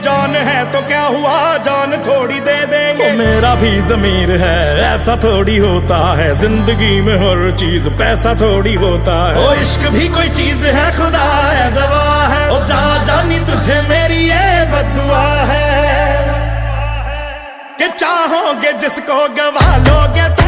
जान है तो क्या हुआ, जान थोड़ी दे देंगे। मेरा भी ज़मीर है, ऐसा थोड़ी होता है। जिंदगी में हर चीज पैसा थोड़ी होता है। ओ इश्क भी कोई चीज है, खुदा है, दवा है। ओ जा जानी तुझे मेरी ये बद्दुआ है कि चाहोगे जिसको गवा लोगे।